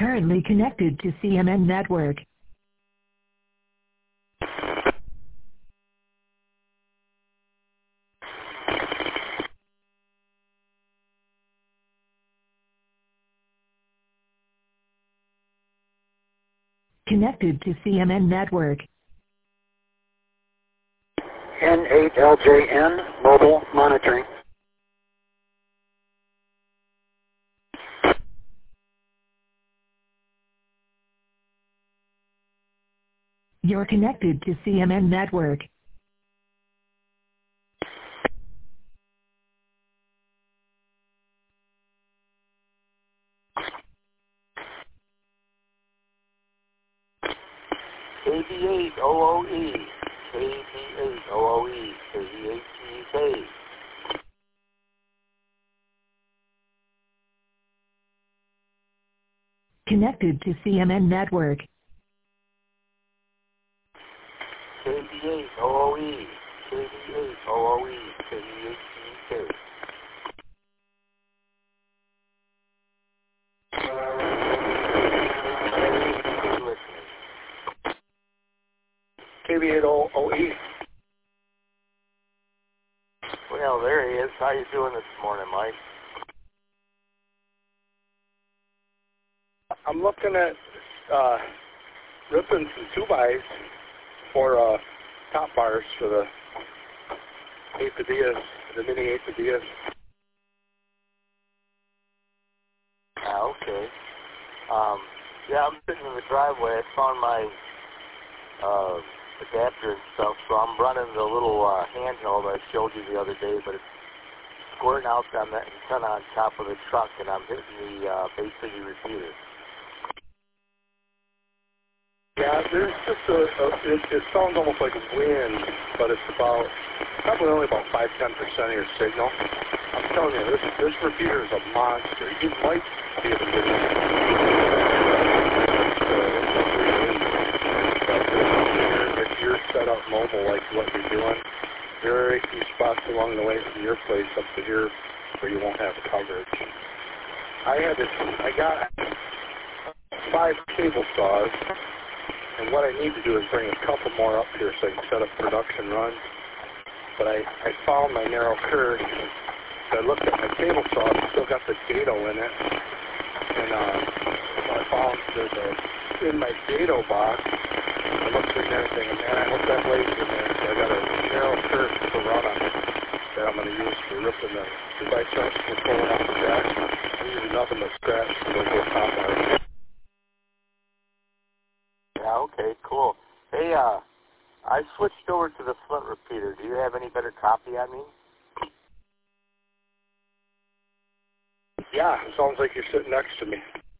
Currently connected to CMN network. Connected to CMN network. N8LJN mobile monitoring. You're connected to CMN network. KB8OOE, KB8OOE, KB8GK. Connected to CMN network. KB8OOE, KB8OOE, KB8GK. KB8OE. Well, there he is. How you doing this morning, Mike? I'm looking at ripping some 2x for top bars for the Apodias, the mini Apodias. Okay. Yeah, I'm sitting in the driveway. I found my adapter and stuff, so I'm running the little handheld I showed you the other day, but it's squirting out on that antenna on top of the truck, and I'm hitting the Bay City repeater. Yeah, there's just it sounds almost like wind, but it's probably only about 5-10% of your signal. I'm telling you, this repeater is a monster. You might be able to get it. If you're set up mobile like what you're doing, there are a few spots along the way from your place up to here where you won't have coverage. I got 5 cable saws. And what I need to do is bring a couple more up here so I can set up production runs. But I found my narrow curve. So I looked at my cable saw. It's still got the dado in it. And I found in my dado box, I looked in there thinking, man, I hope that blade's in there. So I got a narrow curve to run on it that I'm going to use for ripping the biceps and pulling off the jack. I'm using nothing but scratch to go to top bar. Yeah, okay, cool. Hey, I switched over to the Flint repeater. Do you have any better copy on me? Yeah, sounds like you're sitting next to me.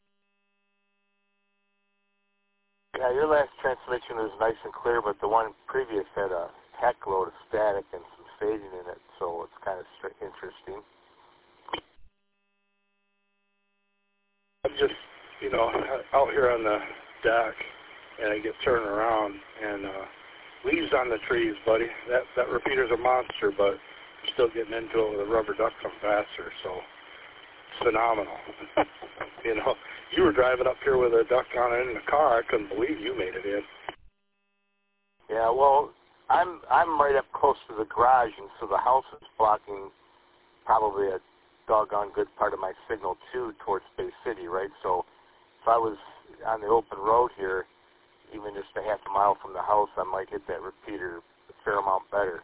Yeah, your last transmission was nice and clear, but the one previous had a heck load of static and some fading in it, so it's kind of interesting. I'm just, out here on the deck, and I get turned around, and leaves on the trees, buddy. That repeater's a monster, but I'm still getting into it with a rubber duck from Vassar, so it's phenomenal. You were driving up here with a duck on it in the car. I couldn't believe you made it in. Yeah, well, I'm right up close to the garage, and so the house is blocking probably a doggone good part of my signal, too, towards Bay City, right? So if I was on the open road here, even just a half a mile from the house, I might hit that repeater a fair amount better.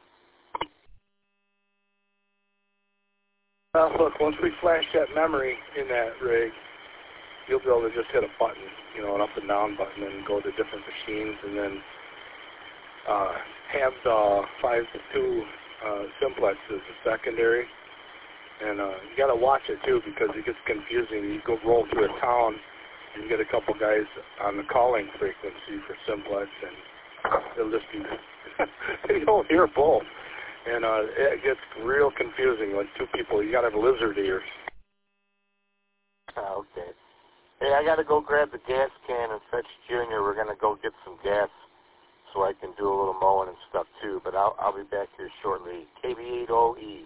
Look, once we flash that memory in that rig, you'll be able to just hit a button, an up and down button, and go to different machines, and then have the 5-2 simplex as a secondary. And you got to watch it, too, because it gets confusing. You go roll through a town, and you get a couple guys on the calling frequency for simplex, and it'll just be, you'll hear both. And it gets real confusing, like two people. You got to have lizard ears. Okay. Hey, I got to go grab the gas can and fetch Junior. We're going to go get some gas so I can do a little mowing and stuff, too. But I'll be back here shortly. KB8OE,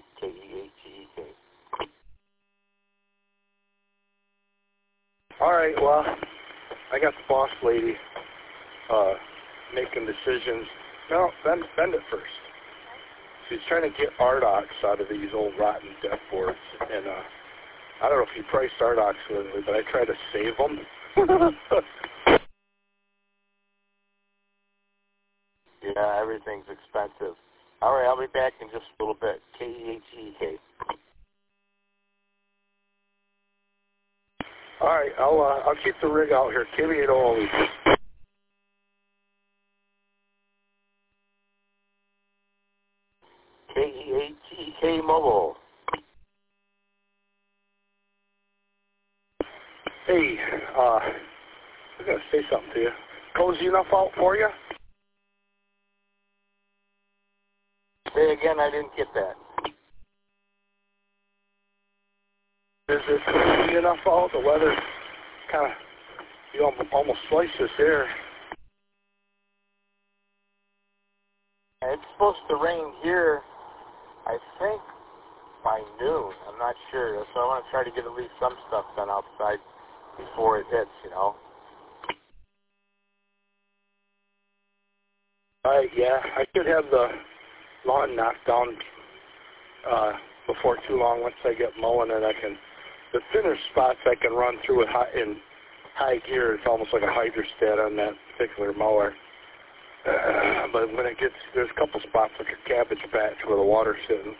KE8GEK. All right, well, I got the boss lady making decisions. No, bend it first. She's trying to get Ardox out of these old rotten deck boards, and I don't know if you priced Ardox with me, but I tried to save them. Yeah, everything's expensive. All right, I'll be back in just a little bit. KEHEK. All right, I'll keep the rig out here. KB8 Ollie. KEHEK Mobile. Hey, I gotta say something to you. Cozy enough out for you? Say again, I didn't get that. Is it cozy enough out? The weather kind of, you almost slice this air. It's supposed to rain here, I think, by noon. I'm not sure. So I want to try to get at least some stuff done outside before it hits, you know. Yeah, I should have the lawn knocked down before too long. Once I get mowing it, I can, the thinner spots I can run through in high gear. It's almost like a hydrostat on that particular mower. But when it gets, there's a couple spots like a cabbage patch where the water's sitting.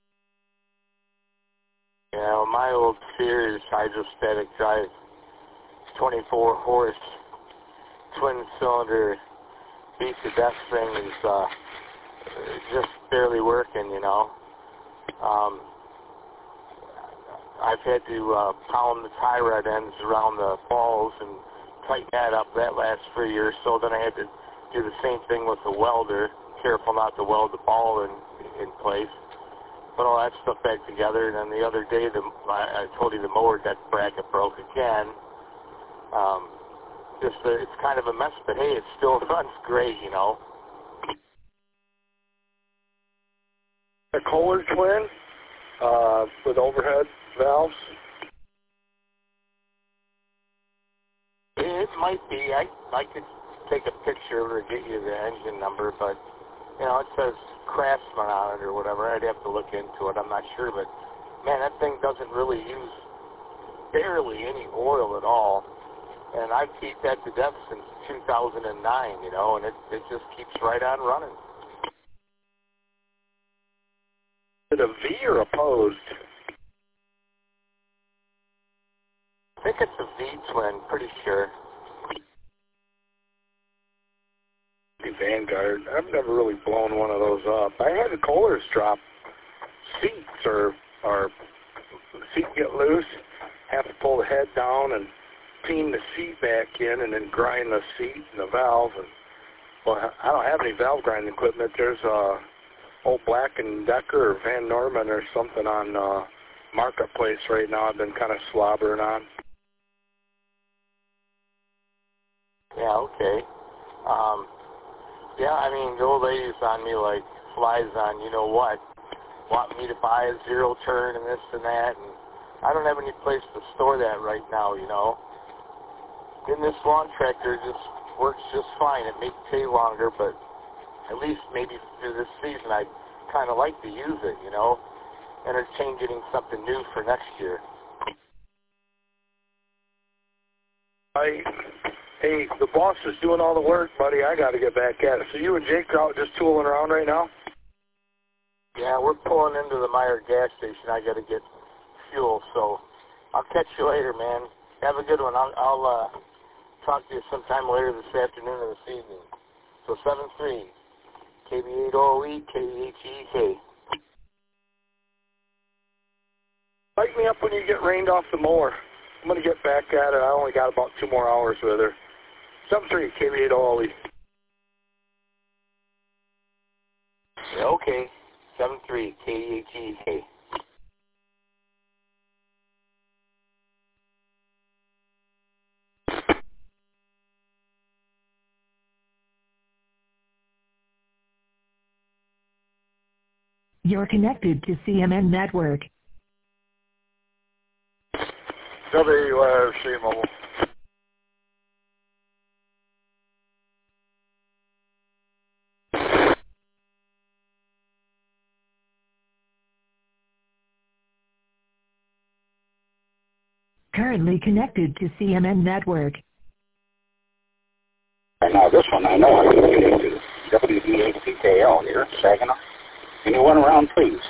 Yeah, well, my old Sears hydrostatic drive 24 horse twin cylinder beat to death thing is just barely working, you know. I've had to pound the tie rod ends around the balls and tighten that up. That lasts for a year or so. Then I had to do the same thing with the welder, careful not to weld the ball in place. Put all that stuff back together, and then the other day, I told you the mower deck bracket broke again. It's kind of a mess, but hey, it still runs great, you know. A Kohler twin with overhead valves. It might be. I could take a picture or get you the engine number, but you know, it says Craftsman on it or whatever. I'd have to look into it. I'm not sure, but man, that thing doesn't really use barely any oil at all. And I've kept that to death since 2009, you know, and it just keeps right on running. Is it a V or opposed? I think it's a V-twin, pretty sure. Vanguard. I've never really blown one of those up. I had the Kohlers drop seats or the seat get loose, have to pull the head down and peen the seat back in and then grind the seat and the valve. And, well, I don't have any valve grinding equipment. There's old Black & Decker or Van Norman or something on Marketplace right now. I've been kind of slobbering on. Yeah, okay. Yeah, I mean, the old lady's on me like flies on you know what, want me to buy a zero turn and this and that, and I don't have any place to store that right now, you know. And this lawn tractor just works just fine. It may take longer, but at least maybe through this season I'd kind of like to use it, you know, entertain getting something new for next year. Hey, the boss is doing all the work, buddy. I got to get back at it. So you and Jake are out just tooling around right now? Yeah, we're pulling into the Meyer gas station. I got to get fuel, so I'll catch you later, man. Have a good one. I'll talk to you sometime later this afternoon or this evening. So 7-3, KB8OE, KEHEK. Light me up when you get rained off the mower. I'm going to get back at it. I only got about 2 more hours with her. 7-3, KB8OE. Yeah, okay. 7-3, KEHEK. You're connected to CMN Network. WRC Mobile. currently connected to CMN network. Right now, this one I know I can get into. WD8PKL here, Saginaw. Anyone around, please?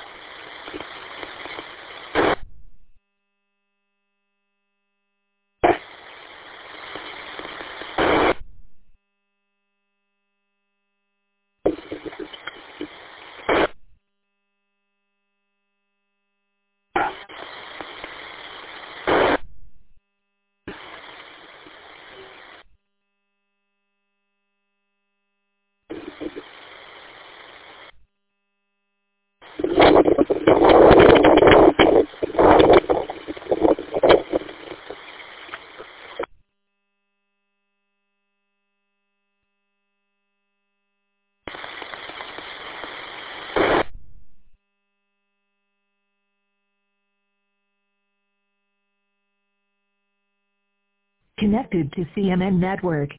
Connected to CMN network.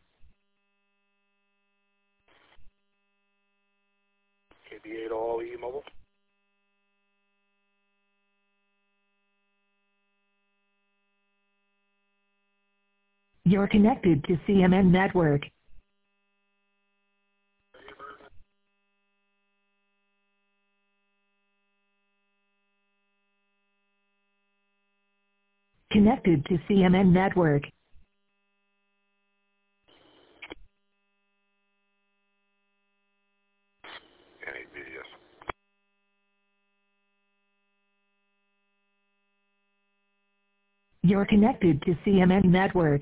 KB8 all E-Mobile. You're connected to CMN network. Connected to CMN network. NABDS. You're connected to CMN network.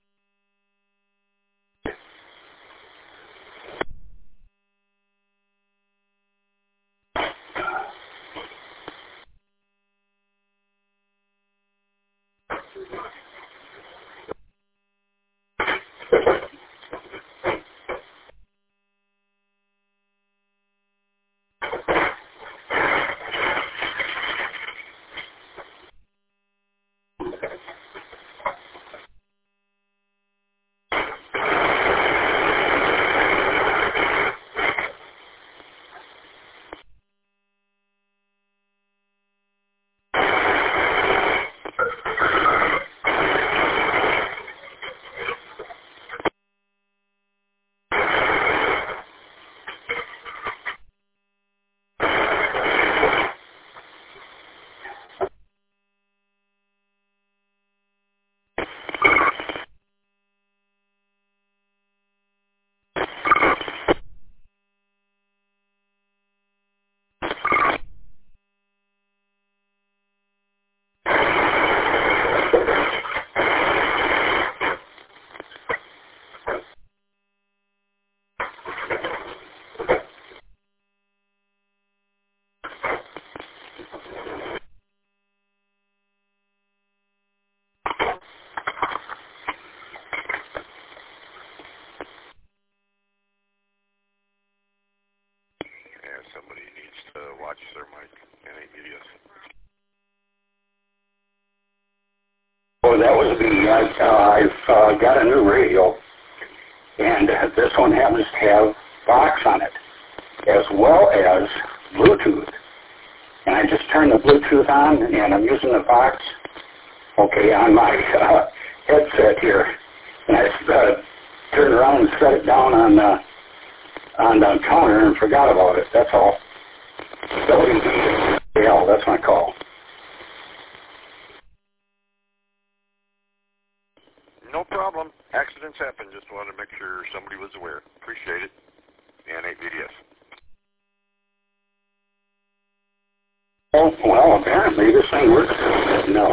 Somebody needs to watch their mic. NABDS. Oh, that was the, I've got a new radio, and this one happens to have Vox on it, as well as Bluetooth. And I just turned the Bluetooth on, and I'm using the Vox, okay, on my headset here. And I turned around and set it down on the counter and forgot about it, that's all. WDL, that's my call. No problem. Accidents happen. Just wanted to make sure somebody was aware. Appreciate it. NABDS. Oh, well, apparently this thing works. No.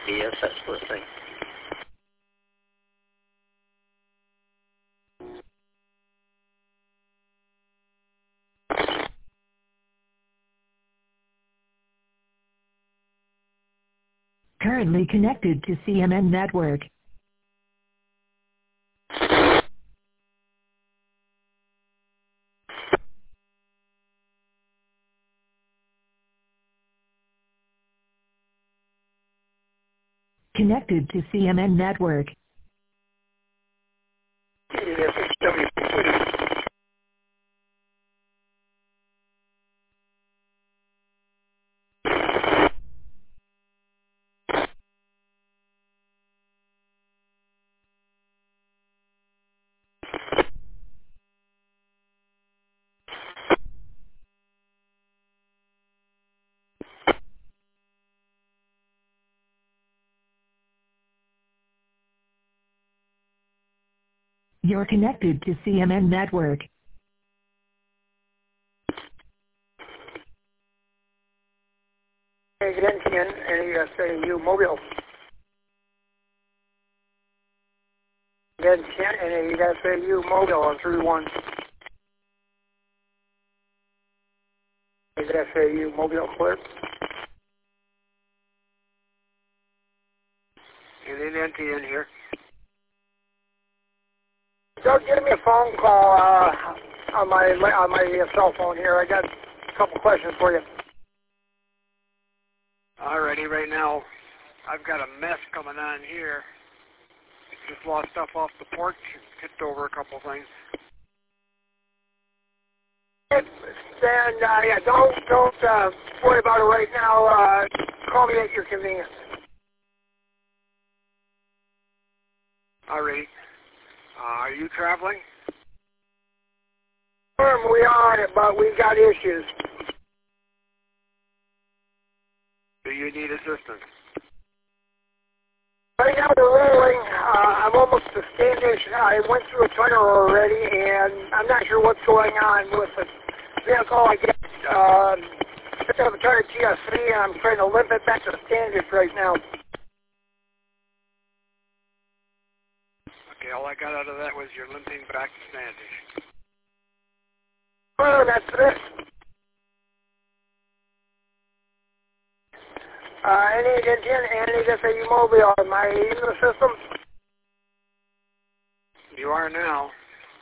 BSS listing. Currently connected to CMN network. Connected to CMN network. You're connected to CMN network. NTN and ASAU mobile. NTN and ASAU mobile on 3-1. ASAU mobile clear. And then NTN here. Doug, give me a phone call on my cell phone here. I got a couple questions for you. Alrighty, right now I've got a mess coming on here. Just lost stuff off the porch, tipped over a couple things. Then yeah, don't worry about it right now. Call me at your convenience. Alrighty. Are you traveling? We are, but we've got issues. Do you need assistance? Right now we're rolling. I'm almost to Standish. I went through a tunnel already, and I'm not sure what's going on with the vehicle. I guess picked up a tire TSC, and I'm trying to limp it back to Standish right now. Okay, all I got out of that was you're limping back to Standish. Well, that's it. Any SAU mobile, am I in the system? You are now.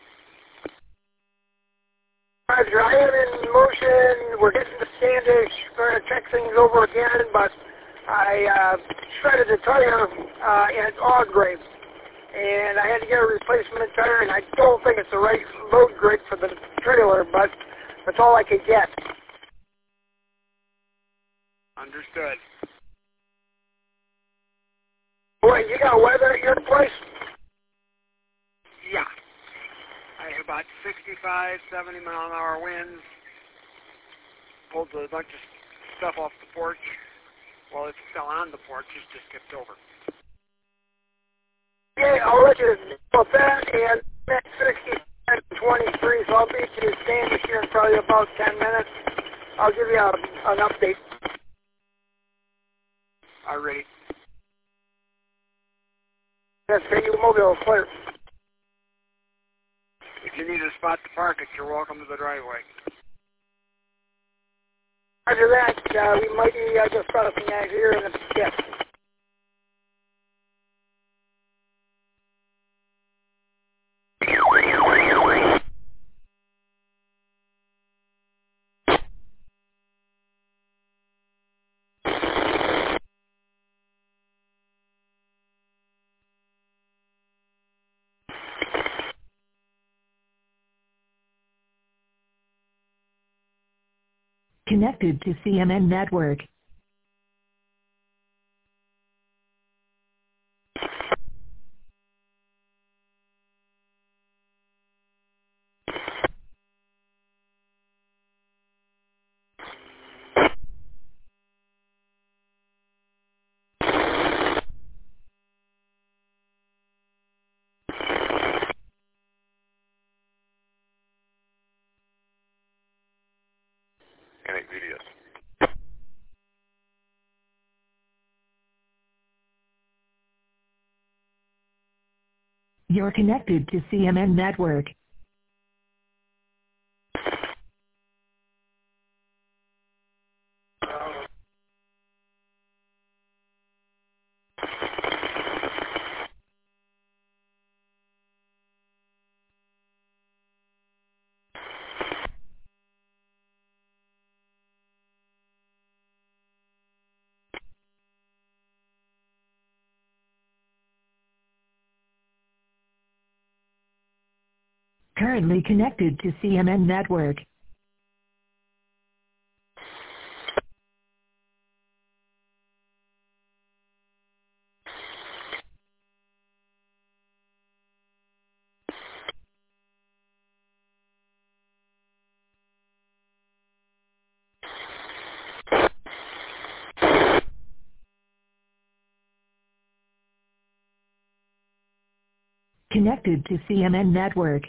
Roger, I am in motion. We're getting to Standish. Going to check things over again, but I shredded the tire at Augrave, and I had to get a replacement tire, and I don't think it's the right load grid for the trailer, but that's all I could get. Understood. Boy, you got weather at your place? Yeah. I have about 65, 70 mile an hour winds. Pulled a bunch of stuff off the porch. Well, it's still on the porch. It's just tipped over. Yeah, I'll let you know that, and that's 65-23, so I'll be to you Standish here in probably about 10 minutes. I'll give you an update. Alrighty. That's you mobile clear. If you need a spot to park it, you're welcome to the driveway. After that, we might be just crossing out here in the yes. Connected to CMN network. Connect videos. You're connected to CMN Network. Currently connected to CMN Network. Connected to CMN Network.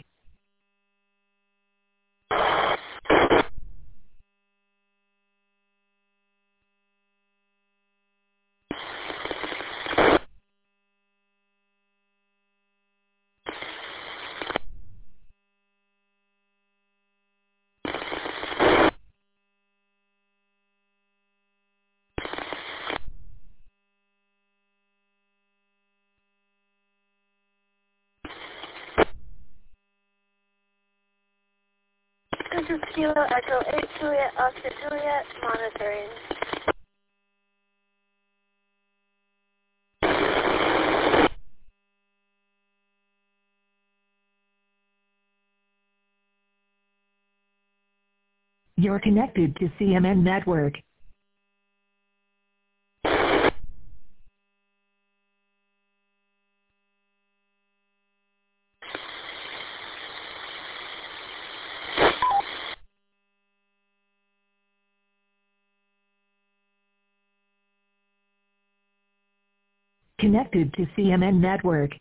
This is Kilo Echo 8 Juliet Oscar Juliet monitoring. You're connected to CMN Network. Connected to CMN Network.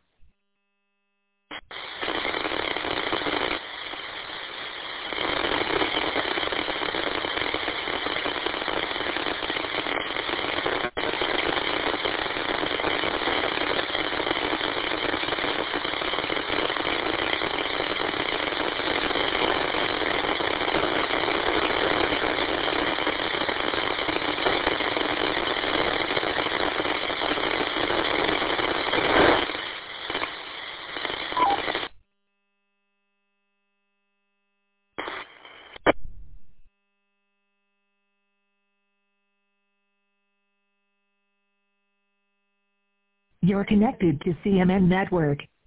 You're connected to CMN Network.